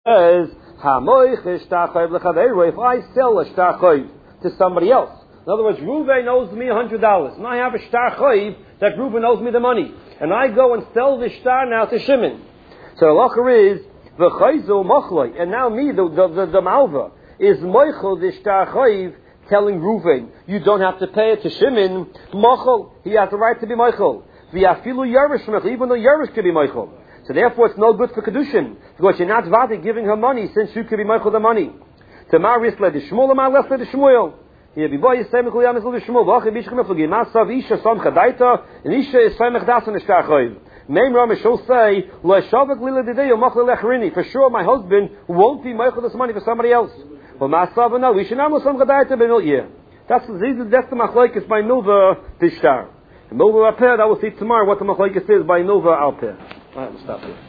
says, if I sell a shtar chayiv to somebody else, in other words, Reuven owes me $100, and I have a shtar chayiv that Reuven owes me the money, and I go and sell the shtar now to Shimon. So the halacha is v'chayzu machloi, and now me, the malva, is moichel the shtar chayiv, telling Reuven, you don't have to pay it to Shimon. Mochel, he has the right to be moichel. V'afilu yarish mechel, even though yarish could be moichel. So therefore, it's no good for kedushin because you're not vati giving her money since you could be moichel the money. Tamar isle de Shmuel, Tamar lesle de Shmuel. Here, before you say mechul yamis le Shmuel, v'achim bishkim eflagi masav isha som chadaita, and isha is samech das on the shtar chayiv. Meim Rama shall say, lo shavak lila dedeyo machle lechrini. For sure, my husband won't be moichel this money for somebody else. Well, masav no, we should not know some chadaita benil year. That's the machlokes by milva bishtar. The milva alper, that we'll see tomorrow what the machlokes is by milva alper. All right, we'll stop here.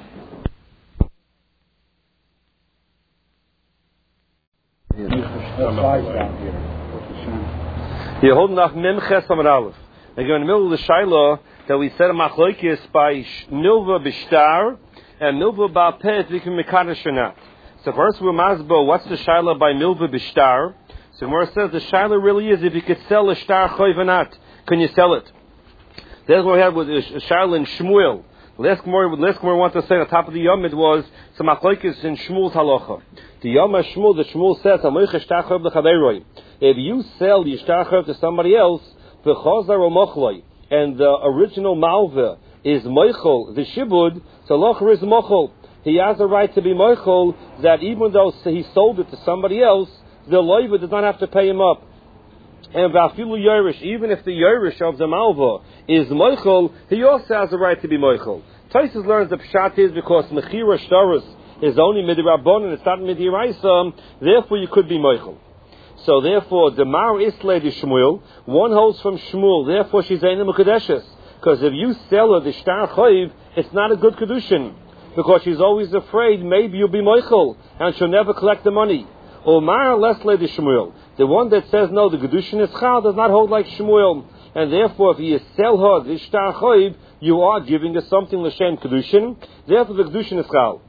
You're holding off Memches Amar Aleph. Again, in the middle of the Shaila that we said a machlokes by milva bishtar and milva ba'alper if we can mekadosh or not. So first we're masbo, what's the Shaila by milva bishtar? So Gemara says the Shaila really is if you could sell a shtar chayiv or not. Can you sell it? That's what we had with Shaila and Shmuel. Last Gemara wanted to say on the top of the Yomid was some machlokes in Shmuel's halacha. The Yom Shmuel, the Shmuel says, if you sell the shtar chayiv to somebody else, and the original malva is moichel, the shibud, so locher is mochel. He has a right to be moichel that even though he sold it to somebody else, the loiva does not have to pay him up. And vafilu yorish, even if the yorish of the malva is moichel, he also has a right to be moichel. Taisus learns the pshat is because mechira shtaros is only midirabon and it's not midiraisa, therefore you could be moichel. So therefore, the Mar Isle de Shmuel, one holds from Shmuel, therefore she's Eina Mukadeshes. Because if you sell her the shtar chayiv, it's not a good kedushin. Because she's always afraid maybe you'll be moichel and she'll never collect the money. Or Mar Lesle de Shmuel, the one that says no, the kedushin is chal, does not hold like Shmuel. And therefore, if you sell her the shtar chayiv, you are giving her something l'shem kedushin. Therefore, the kedushin is chal.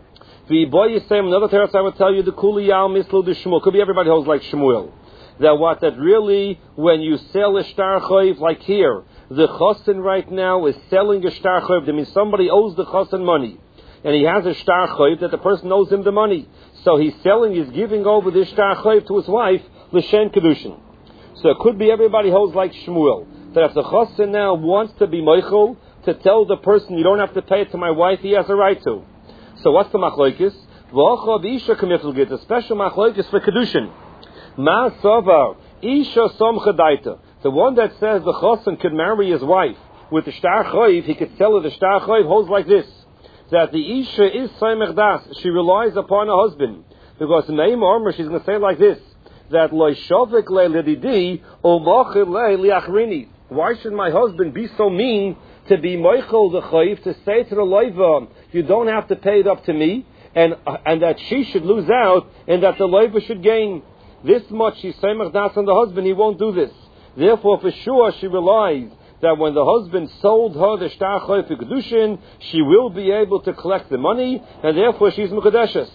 The boy is saying another teretz I would tell you the kuli yal mislu de Shmuel. Could be everybody holds like Shmuel. That really when you sell a shtar chayiv like here, the chosin right now is selling a shtar chayiv. That means somebody owes the chosin money, and he has a shtar chayiv that the person owes him the money. So he's giving over this shtar chayiv to his wife l'shem kedushin. So it could be everybody holds like Shmuel. That if the chosin now wants to be moichel to tell the person you don't have to pay it to my wife, he has a right to. So what's the machlokes? V'ocha b'isha kamifl get a special machlokes for kedushin. Ma savar isha som chadaita. The one that says the chosin could marry his wife with the shtar chayiv, he could sell her the shtar chayiv, holds like this: that the isha is saimech das. She relies upon her husband because in Meim Omer she's going to say like this: that lo shavik le lididi o machil le liachrini. Why should my husband be so mean to be moichel the chayiv, to say to the loiva, you don't have to pay it up to me, and that she should lose out, and that the loiva should gain this much? She's saimach das on the husband, he won't do this. Therefore, for sure, she relies that when the husband sold her the shtar chayiv for kedushin, she will be able to collect the money, and therefore she's mukadeshes.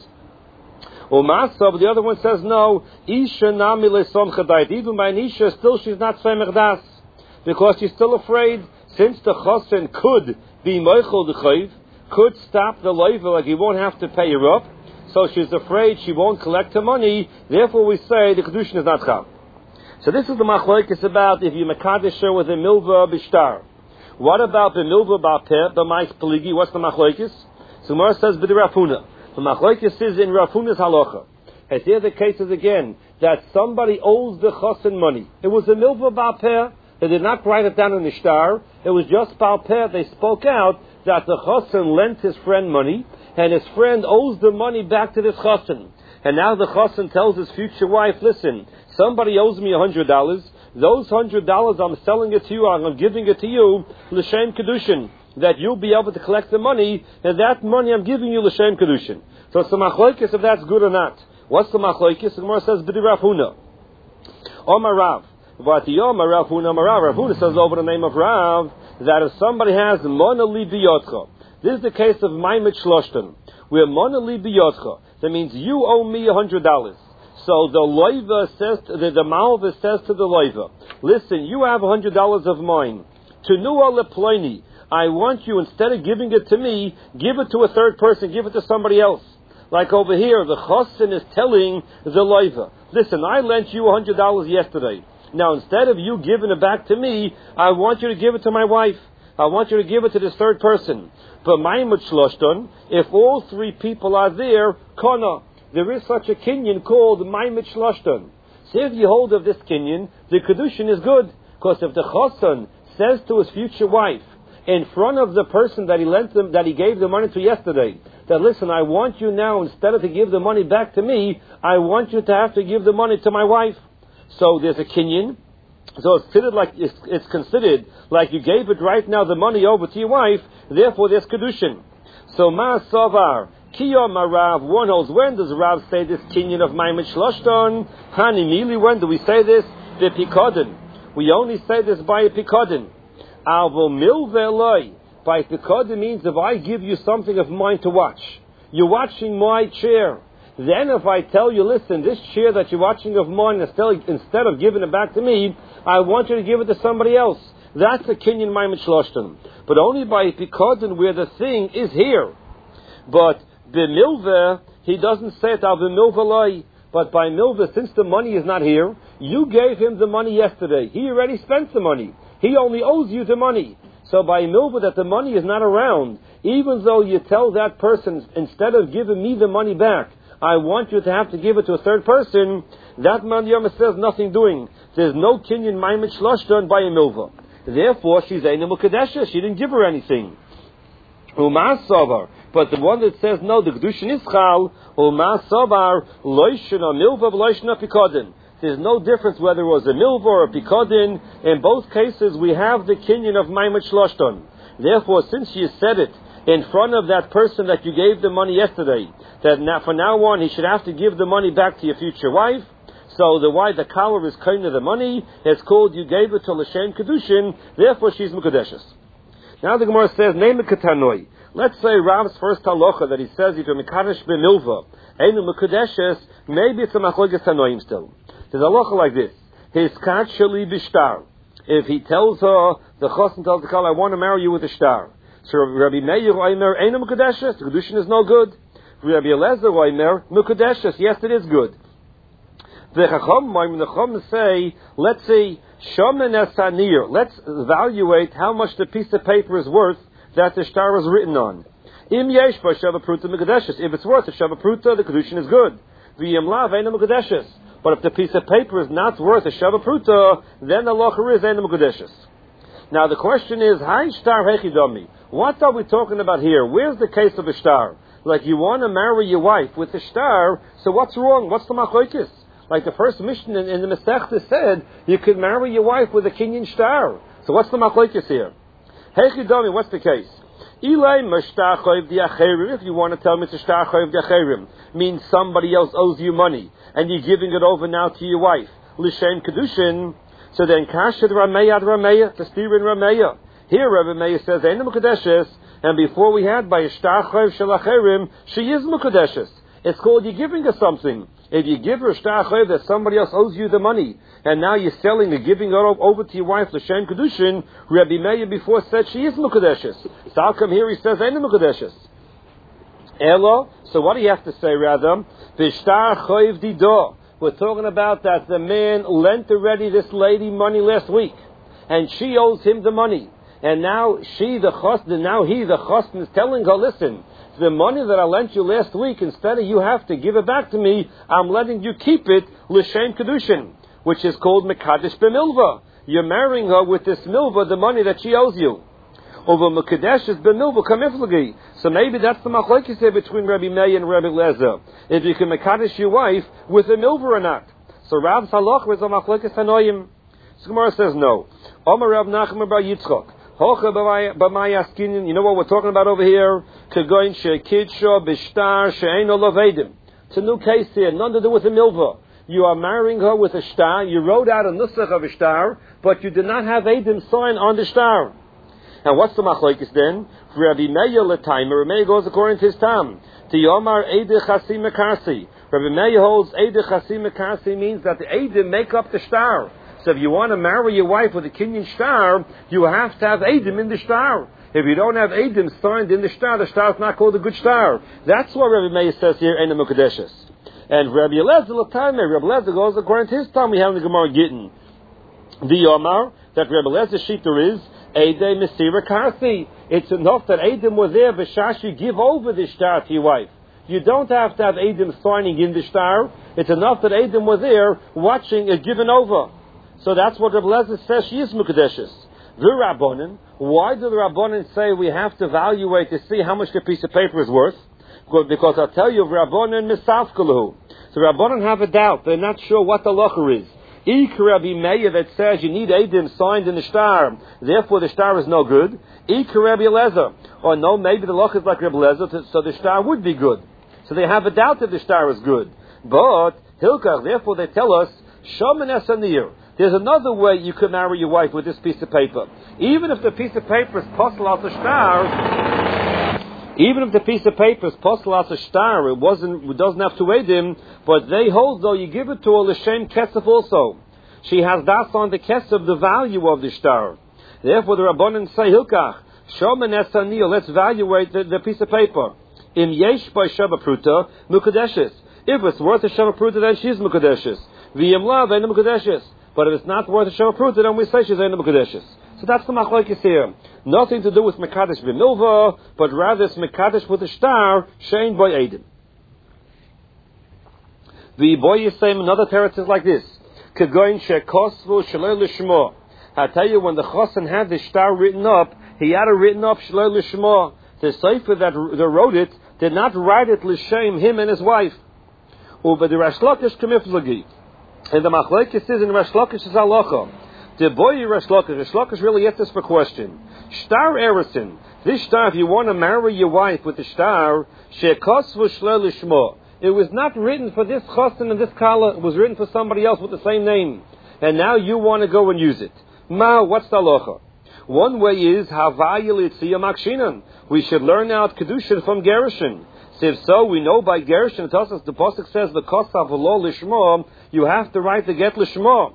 Umasa, but the other one says no. Isha nami lesom chadait. Even by Isha, still she's not saimach das, because she's still afraid. Since the chosin could be moichel the chayiv, could stop the loiva, like he won't have to pay her up, so she's afraid she won't collect her money. Therefore, we say the kedushin is not chal. So this is the machlokes about if you mekadosh her with a milva bishtar. What about the milva ba'alper, the mais peligi? What's the machlokes? So Gemara says b'di Rav Huna. The machlokes is in Rav Huna's halacha. As here the case is again that somebody owes the chosin money. It was a milva ba'alper. They did not write it down in the shtar. It was just ba'alper. They spoke out that the chosin lent his friend money, and his friend owes the money back to this chosin. And now the chosin tells his future wife, listen, somebody owes me $100. Those $100, I'm selling it to you, I'm giving it to you, l'shem kedushin, that you'll be able to collect the money, and that money I'm giving you l'shem kedushin. So it's the machlokes if that's good or not. What's the machlokes? The Gemara says, b'di Rav Huna. Omar Rav. But the Omar Rav Huna, Rav Huna says over the name of Rav, that if somebody has mona li biyotcha, this is the case of Maimet Shloshton, where mona li biyotcha, That means you owe me $100. So the loiva says, the malva says to the loiva, listen, you have $100 of mine. Tenua leploini. I want you, instead of giving it to me, give it to a third person, give it to somebody else. Like over here, the chosin is telling the loiva, listen, I lent you $100 yesterday. Now, instead of you giving it back to me, I want you to give it to my wife. I want you to give it to this third person. But ma'imut shloshton, if all three people are there, kona, there is such a kinyan called ma'imut shloshton. So if you hold of this kinyan, the kedushin is good. Because if the chosin says to his future wife, in front of the person that he lent them, that he gave the money to yesterday, that listen, I want you now, instead of to give the money back to me, I want you to have to give the money to my wife. So there's a kinyan. So it's considered like you gave it right now, the money over to your wife. Therefore, there's kedushin. So ma savar kiyom Rav. One holds. When does Rav say this kinyan of ma'imut shloshton? Hani mili. When do we say this? The pikodin. We only say this by a pikodin. Alvo milveloi. By pikodin means if I give you something of mine to watch, you're watching my chair. Then if I tell you, listen, this chair that you're watching of mine, instead of giving it back to me, I want you to give it to somebody else. That's a kinyan ma'imut shloshton. But only by pikodin where the thing is here. But b'milveh, he doesn't say it al b'milveloi. But by milveh, since the money is not here, you gave him the money yesterday. He already spent the money. He only owes you the money. So by milveh, that the money is not around, even though you tell that person, instead of giving me the money back, I want you to have to give it to a third person, that man Yom says nothing doing. There's no kinyan ma'imut shloshton by a milvah. Therefore, she's Eina Mukadesha. She didn't give her anything. Uma savar. But the one that says no, the kedushin is chal. Uma savar loishin or milvah loishin pikodin. There's no difference whether it was a milvah or a pikodin. In both cases, we have the kinyan of ma'imut shloshton. Therefore, since you said it in front of that person that you gave the money yesterday, that now, from now on he should have to give the money back to your future wife. So the collar is kind of the money. It's called you gave it to l'shem kedushin. Therefore she's mukadeshes. Now the Gemara says name katanoi. Let's say Rav's first halacha that he says you to mekadesh b'milva einu mukadeshes. Maybe it's a machlokes tanoim still. There's a halacha like this. His kat shali b'shtar. If he tells her, the chosin tells the kal, I want to marry you with a shtar. So Rabbi Meir Oimer einu mukadeshes. The kedushin is no good. Rabbi Eliezer Oimer mukadeshes. Yes, it is good. The Chacham say, let's say, Shomen Esanir. Let's evaluate how much the piece of paper is worth that the shtar was written on. Im yesh ba shava pruta mekadeshes. If it's worth a shava pruta, the kedushin is good. V'yim lav eina mekadeshes. But if the piece of paper is not worth a shava pruta, then the locher is eina mekadeshes. Now the question is, Hai shtar hechidami. What are we talking about here? Where's the case of a shtar? Like you want to marry your wife with a shtar, so what's wrong? What's the machlokes? Like the first mission in the Masechta said, you could marry your wife with a kinyan shtar. So what's the machlokes here? Hechidami, what's the case? Ilay mashtar chayv diacherim. If you want to tell me it's a shtar chayv diacherim, means somebody else owes you money, and you're giving it over now to your wife. L'shem kedushin. So then kashad rameya ad rameya, testir in rameya. Here Rabbi Meir says, Eina mukadeshes, and before we had by a shtar chayv shelacherim, she is mukadeshes. It's called you're giving her something. If you give her a shtar chayv that somebody else owes you the money, and now you're selling and giving her over to your wife, l'shem kedushin, Rabbi Meir before said she is mukadeshes. So how come here he says Eina mukadeshes? Elo. So what do you have to say rather? V'shtar chayv dido. We're talking about that the man lent already this lady money last week, and she owes him the money, and now he, the chosn, is telling her, listen, the money that I lent you last week, instead of you have to give it back to me, I'm letting you keep it, l'shem kedushin, which is called mekadesh b'milva. You're marrying her with this milva, the money that she owes you. Over mekadesh is b'milva kamiflagi. So maybe that's the machlokes here between Rabbi Meir and Rabbi Eliezer. If you can mekadesh your wife with a milva or not. So Rav's halacha is a machlokes tanoim. So Gemara says no. Omar Rav Nachman bar Yitzchok. You know what we're talking about over here? It's a new case here, nothing to do with a milva. You are marrying her with a shtar. You wrote out a nusach of a shtar, but you did not have Eidim sign on the shtar. And what's the machlokes then? For Rabbi Meir l'taimer, Rabbi Meir goes according to his tam. To Yomar Eide Chasi Mekarsi. Rabbi Meir holds Eide Chasi Mekarsi means that the Eidim make up the star. So if you want to marry your wife with a Kinyan star, you have to have Eidim in the star. If you don't have Eidim signed in the star is not called a good star. That's what Rabbi Meir says here in the Mukadeshes. And Rabbi Eliezer goes according to his time we have in the Gemara Gittin. The Omar, that Rabbi Eliezer Shita is Eidei Mesira Karsi. It's enough that Eidim were there, Vishashi, give over the star to your wife. You don't have to have Eidim signing in the star. It's enough that Eidim were there watching it given over. So that's what Rabbi Eliezer says she is Mukadeshes. The Rabbanan, why do the Rabbanan say we have to evaluate to see how much the piece of paper is worth? Because I'll tell you, Rabbanan Misafkalu. So Rabbanan have a doubt. They're not sure what the locher is. Ik Rabbi Meir that says you need Eidim signed in the star, therefore the star is no good. Ik Rabbi Eliezer. Or no, maybe the locher is like Rabbi Eliezer, so the star would be good. So they have a doubt if the star is good. But, Hilkach, therefore they tell us, Shomen Esanir. There's another way you could marry your wife with this piece of paper. Even if the piece of paper is posel as a star, it doesn't have to Eidim, but they hold though you give it to her l'shem kesef also. She has das on the kesef, the value of the star. Therefore the Rabbanan say, Hilkach, Shomen Esanir, let's evaluate the piece of paper. Im yesh by Sheva Pruta, Mukadeshes. If it's worth a Sheva Pruta, then she's Mukadeshes. V'yim lav, ain't Mukadeshes. But if it's not worth a Sheva Pruta, then we say she's ain't Mukadeshes. So that's the machlokes here. Nothing to do with Mekadesh b'milva, but rather it's Mekadesh with a star, shein by Eidim. The boy is saying another teretz is like this. Kegoin shekosvu shalei l'shmo. I tell you, when the chosen had the star written up, he had it written up shalei l'shmo. The sefer that wrote it did not write it l'shem him and his wife. But the Resh Lakish k'miflagi. And the machlokes is in Resh Lakish's halacha. The boy Resh Lakish really gets this for question. Star Erison. This star, if you want to marry your wife with the star, shekosvu shalei l'shmo. It was not written for this chosen and this kala. It was written for somebody else with the same name. And now you want to go and use it. What's the halacha? One way is Havaya Litzia Makshinan. We should learn out Kedushin from Gerushin. So if so, we know by Gerushin, the Pasuk says, the Kosav Lo Lishmo, you have to write the get Lishmo.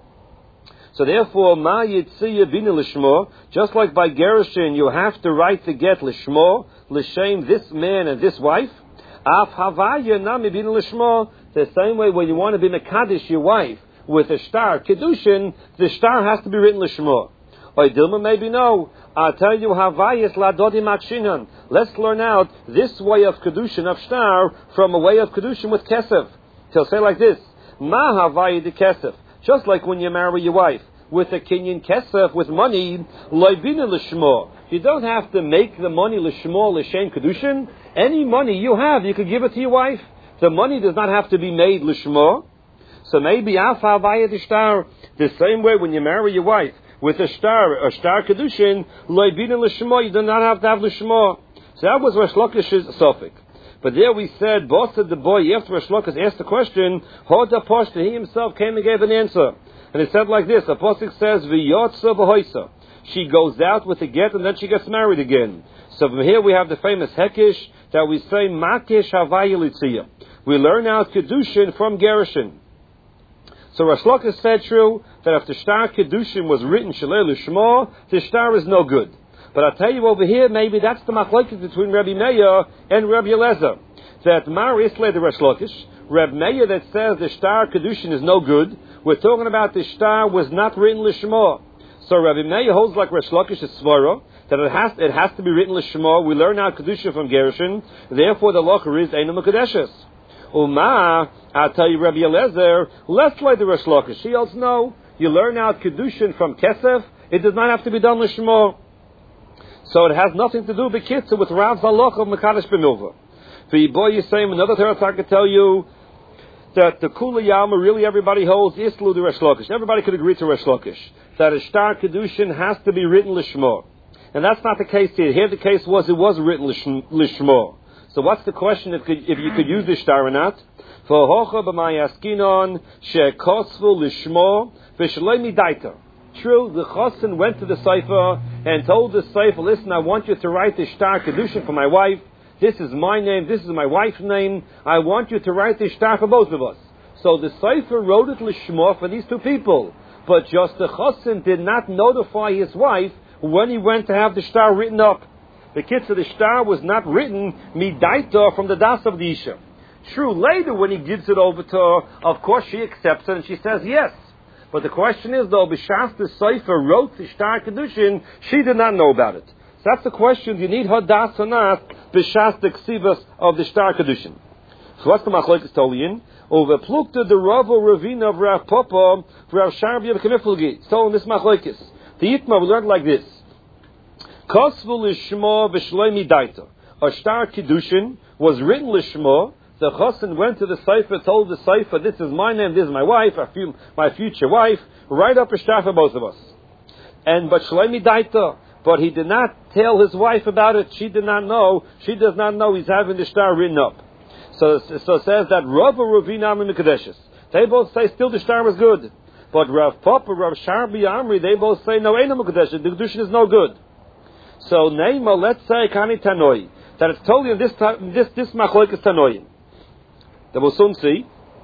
So therefore, Ma Yitzia Bina Lishmo, just like by Gerushin, you have to write the get Lishmo, Lishem, this man and this wife. Af Havaya Nami Bina Lishmo, the same way when you want to be Mekadesh, your wife, with a star, Kedushin, the star has to be written Lishmo. Or Dilma maybe no. I'll tell you Havayis Ladodi Makshinan. Let's learn out this way of Kedushin of Star from a way of Kedushin with Kesef. He'll say like this, Ma Havayi de Kesef. Just like when you marry your wife with a Kinyan Kesef, with money, Loibina Lishmo. You don't have to make the money Lishmo, Lishem Kedushin. Any money you have, you could give it to your wife. The money does not have to be made Lishmo. So maybe Af Havayi de Star, the same way when you marry your wife, with a star kedushin, loibina l'shmo, you do not have to have l'shmo. So that was Resh Lakish's suffix. But there we said, both of the boy, after Resh Lakish asked the question, Hoda Poshta, he himself came and gave an answer. And it said like this, a pasuk says, V'yotza v'hoisa. She goes out with a get and then she gets married again. So from here we have the famous Hekish that we say, Makish Havaya Litzia. We learn out kedushin from Gerushin. So Resh Lakish said true, that if the Star Kedushin was written Shalei L'Shmo, the Star is no good. But I'll tell you over here, maybe that's the machlokes between Rabbi Meir and Rabbi Eliezer. That Mar Islay the Resh Lakish, Rabbi Meir that says the Star Kedushin is no good, we're talking about the Star was not written L'Shmo. So Rabbi Meir holds like Resh Lakish is Svara, that it has to be written L'Shmo. We learn out Kedushin from Gerushin, therefore the locher is Eino Mekadeshes. I'll tell you, Rabbi Eliezer, let's like the Resh Lakish. She else no. You learn out Kedushin from Kesef. It does not have to be done Lishmo. So it has nothing to do with Kitza with Rav's Halacha of Mekadesh B'milva. The boy is saying another teretz I could tell you that the Kula Yama really everybody holds Islu the Resh Lakish. Everybody could agree to Resh Lakish that a Star Kedushin has to be written Lishmo. And that's not the case here. Here the case was it was written Lishmo. So what's the question if you could use the star or not? For hocha b'mayaskinon shekosvu lishmo v'shalei midaita. True, the chosin went to the Sefer and told the Sefer, listen, I want you to write the star kedushin for my wife. this is my name, this is my wife's name, I want you to write the shtar for both of us. So the Sefer wrote it l'shma for these two people. But just the chassan did not notify his wife when he went to have the shtar written up. The kitzur, the shtar was not written midaita from the das of the isha. True, later when he gives it over to her, of course she accepts it and she says yes. But the question is though, b'shas the Sefer wrote the shtar kedushin, she did not know about it. So that's the question, do you need her das or not, b'shas the ksivas of the shtar kedushin. So what's the machlokes tolin? Over plukta the Rava Ravina of Rav Papa, Rav Sharbi of Kemiflgi. It's told in this machlokes. The Yitma we learned like this. Kosvu l'shma v'shloimi daita. A shtar kedushin was written l'shma. The chassan went to the Sefer, told the Sefer, this is my name, this is my wife, my future wife, write up a shtar for both of us. But shloimi daita. But he did not tell his wife about it. She did not know. She does not know he's having the shtar written up. So it says that Rava Ravina Amri Mikadeshes. They both say still the shtar was good. But Rav Papa, Rav Sharbi Amri, they both say no, ain't no Mikadeshes. The Kedushin is no good. So Neima, let's say Kani Tanoi. That it's totally in this Machlok is Tanoi. That we'll soon see.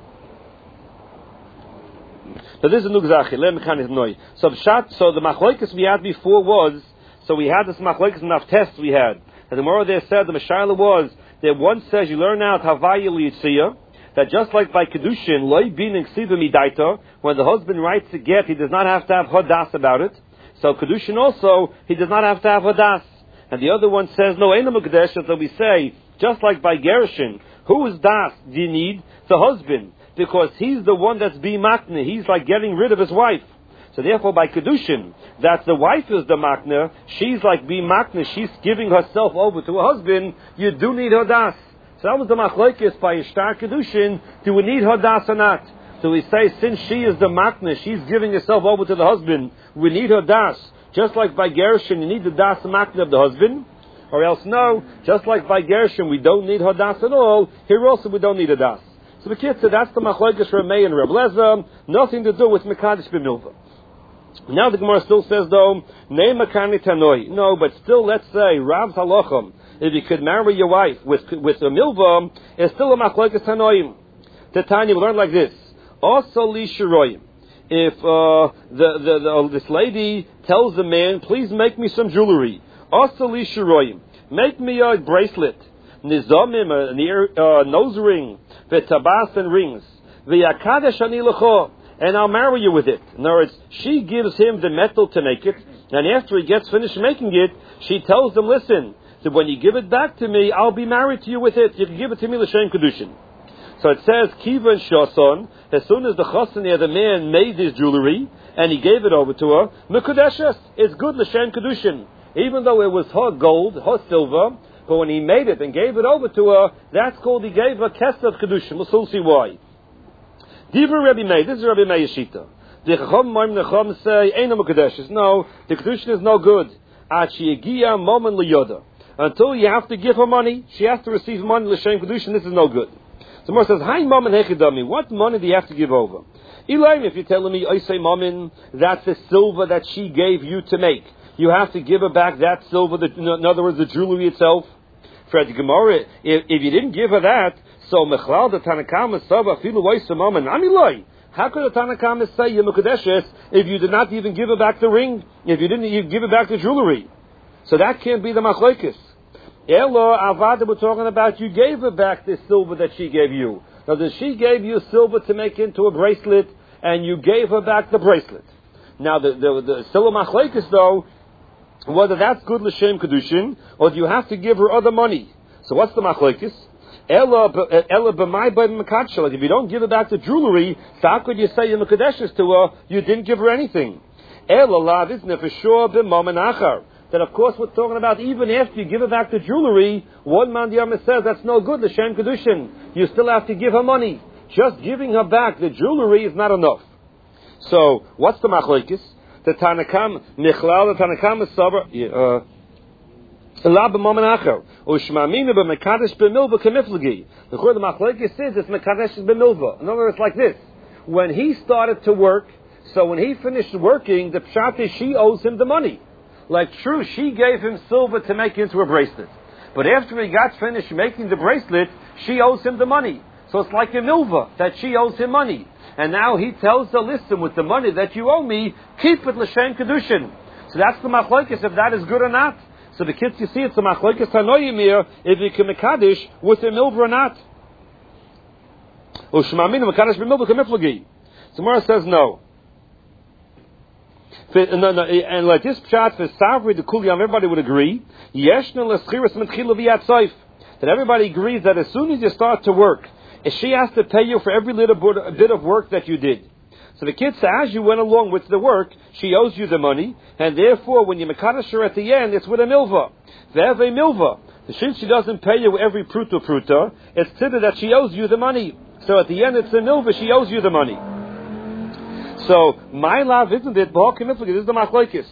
So this is Nugzachi. Lem Kani Tanoi. So the Machlokes we had before was, so we had this Machlokes enough tests we had. And the Gemara there said, the Mashayla was, that one says you learn out Havaya Liyitziyah, that just like by Kedushin, Loi Bin Ksiva Midaita, when the husband writes a get, he does not have to have Hadas about it. So Kedushin also, he does not have to have Hadas. And the other one says, no, Eina Mukdesh, so we say, just like by Gerushin, who is Das do you need? The husband. Because he's the one that's being makna. He's like getting rid of his wife. So therefore by Kedushin, that the wife is the makna, she's like being makna, she's giving herself over to her husband, you do need her das. So that was the machlokes by Ishtar Kedushin, do we need her das or not? So we say, since she is the makna, she's giving herself over to the husband, we need her das. Just like by Gershon, you need the das makna of the husband, or else no, just like by Gershon, we don't need her das at all, here also we don't need a das. So the kid said, that's the machlokes Ramei and Reb Lezer, nothing to do with Mekadesh B'milva. Now the Gemara still says though, Nei Makani Tanoi. No, but still let's say, Rav Halacham, if you could marry your wife with a milva, it's still a machlokes Tanoim. The Tanya we learn like this. Also li shiroyim. If this lady tells the man, please make me some jewelry. Also li shiroyim. Make me a bracelet. Nizamim, a nose ring. V'tabas and rings. V'yakadesh ani lecho. And I'll marry you with it. In other words, she gives him the metal to make it, and after he gets finished making it, she tells him, listen, so when you give it back to me, I'll be married to you with it. You can give it to me l'shem kedushin. So it says, Kiva and Shason, as soon as the chassan, the man, made his jewelry, and he gave it over to her, Mekudeshes, it's good l'shem kedushin. Even though it was her gold, her silver, but when he made it and gave it over to her, that's called, he gave her kesef kedushin. We'll see why. Divrei Rabbi Meir, this is Rabbi Meir Shita. The Chacham Moim Necham say, Eina Mekudeshes. No, the Kedushin is no good. Achi Yegia Momen Liyoda. Until you have to give her money, she has to receive money l'shem Kedushin, this is no good. So Mor says, Hein Momen Hechidami, what money do you have to give over? Elaim, if you're telling me, I say Momen, that's the silver that she gave you to make. You have to give her back that silver, in other words, the jewelry itself. For the Gemara, if you didn't give her that, so Mechlal the Tanakama Sava Filu Loisamam and Amiloi. How could the Tanakama say Yemukadeshes if you did not even give her back the ring? If you didn't even give her back the jewelry? So that can't be the Machlokes. Elo Avada, we're talking about you gave her back the silver that she gave you. Now that she gave you silver to make into a bracelet, and you gave her back the bracelet. Now the still a Machlokes though, whether that's good l'shem kedushin, or do you have to give her other money? So what's the Machlokes? Ella b'may b'mekadshel. If you don't give her back the jewelry, so how could you say in the Kadeshes to her, you didn't give her anything? Ella lav isn't for sure b'mam and achar. That of course we're talking about even after you give her back the jewelry, one man Yama says that's no good, the Shem Kedushin. You still have to give her money. Just giving her back the jewelry is not enough. So, what's the machlokes? The Tanakam, Michlal, the Tanakam is Sabra, Allah b'momen acher. Ushmamina b'mekadesh b'milva kemiflagi. The machlokes says it's mekadesh b'milva. In other words, like this. When he started to work, so when he finished working, the pshat is she owes him the money. Like true, she gave him silver to make into a bracelet. But after he got finished making the bracelet, she owes him the money. So it's like a milva, that she owes him money. And now he tells her, listen, with the money that you owe me, keep it l'shem kedushin. So that's the machlokes, if that is good or not. So the kids, you see, it's the machlokes hanoyim here, if you can mekadesh with a milva or not. So Mara says no. And like this pshat for Savri, the Kuliyam, everybody would agree. That everybody agrees that as soon as you start to work, she has to pay you for every little bit of work that you did. So the kid says, as you went along with the work, she owes you the money, and therefore, when you mekadesh her at the end, it's with a milva. They have a milva. Since she doesn't pay you every pruta, it's considered that she owes you the money. So at the end, it's a milva, she owes you the money. So, my love, isn't it? This is the machlokes.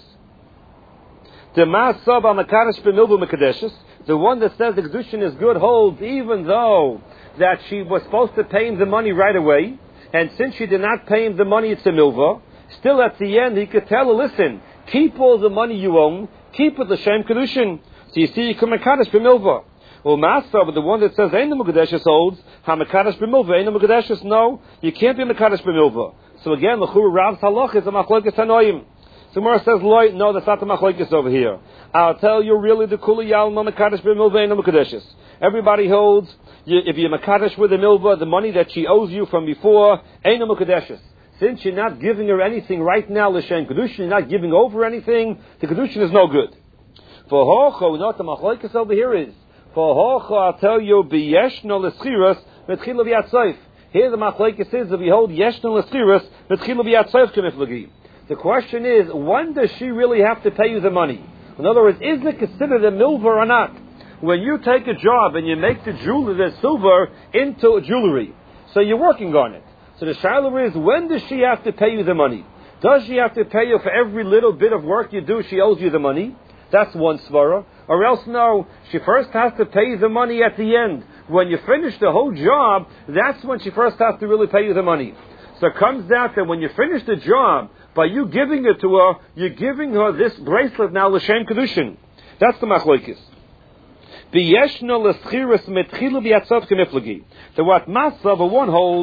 The ma'asab al mekadesh b'milva mekadeshes, the one that says the kedushin is good, holds even though that she was supposed to pay him the money right away, and since she did not pay him the money, it's a milva. Still, at the end, he could tell her, listen, keep all the money you own, keep it l'shem kedushin. So you see, you can mekadesh b'milva. Well, Masa, but the one that says Ein Mekadeshes holds HaMekadesh b'milva. Ein Mekadeshes, no, you can't be Mekadesh b'milva. So again, L'chura Rav's halach is a machlokes hanoim. So Mara says, Loi, no, that's not the machlokes over here. I'll tell you really the Kuli Yalma Mekadesh b'milva Ein Mekadeshes. Everybody holds, if you're Mekadesh with the milva, the money that she owes you from before, Ein Mekadeshes. Since you're not giving her anything right now, L'shem Kedushin, you're not giving over anything, the Kedushin is no good. For Hocho, we know what the machlokes over here is. For Hocha, I'll tell you, b'yeshno l'schiras metchila v'yatzayf. Here the machlokes is that we hold yeshno l'schiras metchila v'yatzayf k'miflagi. The question is, when does she really have to pay you the money? In other words, is it considered a milva or not? When you take a job and you make the jewelry, the silver, into jewelry, so you're working on it. So the shiloh is, when does she have to pay you the money? Does she have to pay you for every little bit of work you do? She owes you the money. That's one svara. Or else, no, she first has to pay the money at the end. When you finish the whole job, that's when she first has to really pay you the money. So it comes out that when you finish the job, by you giving it to her, you're giving her this bracelet now, l'shem kedushin. That's the machlokes. The what Masav one holds